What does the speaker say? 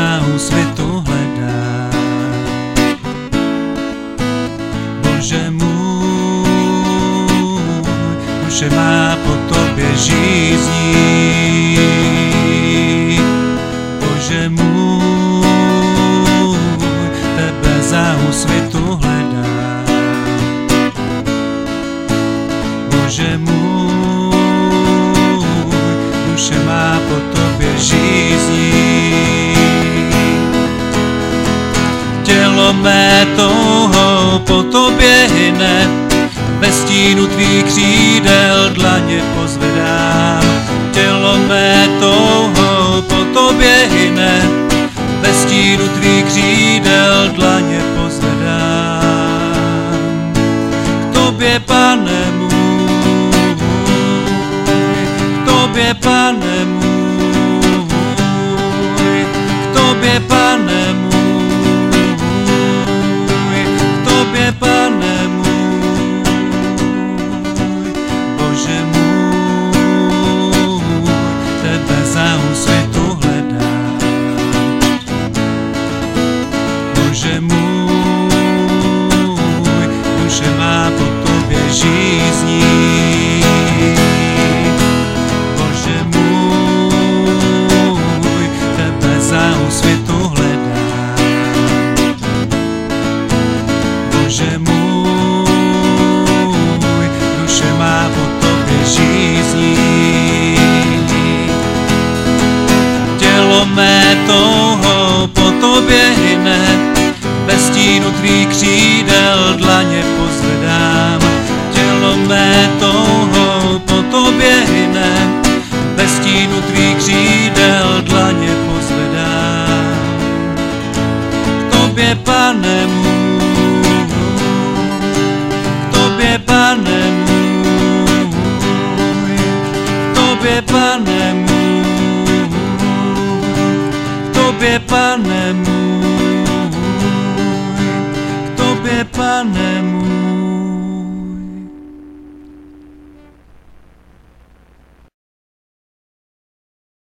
za úsvitu hledám. Bože můj, duše má po tobě žízní. Bože můj, tebe za úsvitu hledám. Bože můj, duše má po tobě žízní. Tělo mé touhou po tobě hyne, ve stínu tvých křídel dlaně pozvedám. Tělo mé touhou po tobě hyne, ve stínu tvých křídel dlaně pozvedám. K tobě, Pane můj, k tobě, Pane můj, k tobě, Pane můj, k tobě, Pane můj. Bože můj, tebe za úsvitu hledám. Bože můj, duše má po tobě žízní. Bože můj, tebe za úsvitu hledám. Bože můj, duše má po tobě žízní. Tělo mé touhou po tobě hyne, ve stínu tvých křídel dlaně pozvedám. Tělo mé touhou po tobě hyne, ve stínu tvých křídel dlaně pozvedám. K tobě, Pane můj, k tobě, Pane můj, k tobě, Pane můj, k tobě, Pane můj.